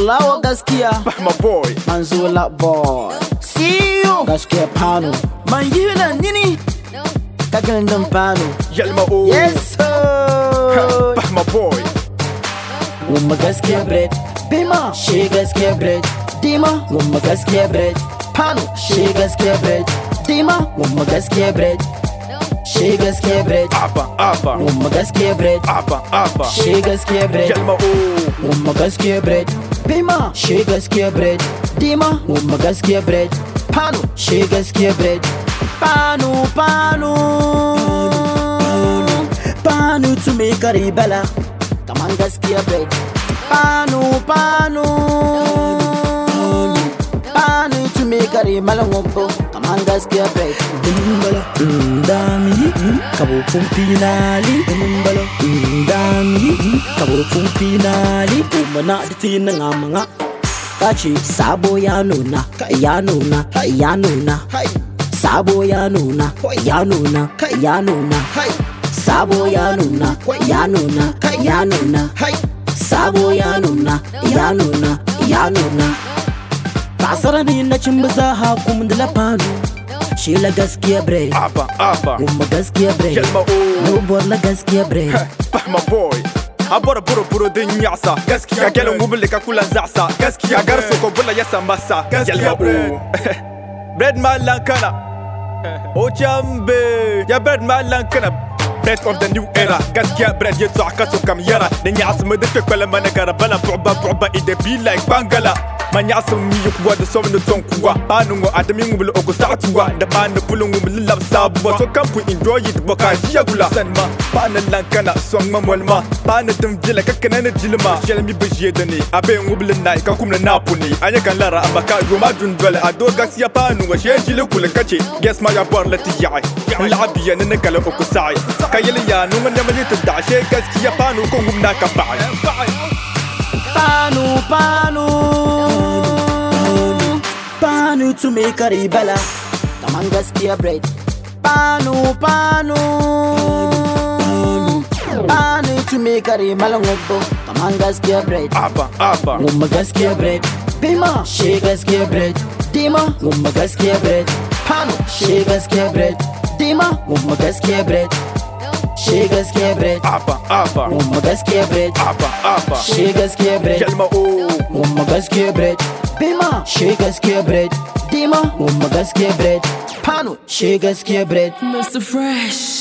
Lawa gaskiya my boy Manzola boy. See you gaskiya pano. Man yuna nini kagandam pano. Yalma oh Yes sir. my boy Wumma gaskiya bread. Bima she gaskiya bread. Dima wumma gaskiya bread. Pano she gaskiya bread. Dima wumma gaskiya bread. She gaskiya bread. Abba Wumma gaskiya bread. Abba She gaskiya bread. Yalma oh Wumma gaskiya bread. Bima she gaskiya bread. Dima wumma gaskiya bread. Pano she gaskiya bread. Pano to make a rebella. Come on gaskiya bread. Pano to make a rebella. Come on gaskiya bread. Dami kabo pumpinali. Dami kabo pumpinali. Umana ditin nga kachi sabo ya nuna. Sabo ya nuna. Sabo ya nuna. Sabo ya nuna. Pasara ni na chimbaza hakum de la pano. She la gaskiya bread. Abba Wumma gaskiya bread. Yalma oh No bor la gaskiya bread. my boy abora buro din nyasa gaskiya gelin gubule ka kula zasa gaskiya garso ko bula yasa masa yalma oh bread malankana o chambe ya bread malankana bread of the new era gaskiya bread yetsa kaso kam yara den yasa medete kwala managara bala buba ide be like bangala manyasa mi yukwa da somno tonkuwa banungo adami ngubule ogo satuwa da bana pulungu lab sabuwa so kampu enjoy it boka yagula sanma bana lankana song mamolma bana tumjila kakana na jilma shelmi bijiye dani abe ngubule nai ka kumna napuni anya kan lara abaka roma dundwala ado gaskiya banungo shejile kula kace guess my bar lati yai labiya nan kala oku sai kayele ya numa nyamali tada she gaskiya banu ko ngumna ka bai Pano to make a rebella. Come on gaskiya bread. Pano to make a rebella. Come on gaskiya bread. Abba Wumma gaskiya bread. Bima she gaskiya bread. Dima wumma gaskiya bread. Pano she gaskiya bread. Dima wumma gaskiya bread. She gaskiya bread. Abba Wumma gaskiya bread. Abba She gaskiya bread. Yalma oh Wumma gaskiya bread. Bima she gaskiya bread. Dima wumma gaskiya bread. Pano she gaskiya bread. Mr. Fresh.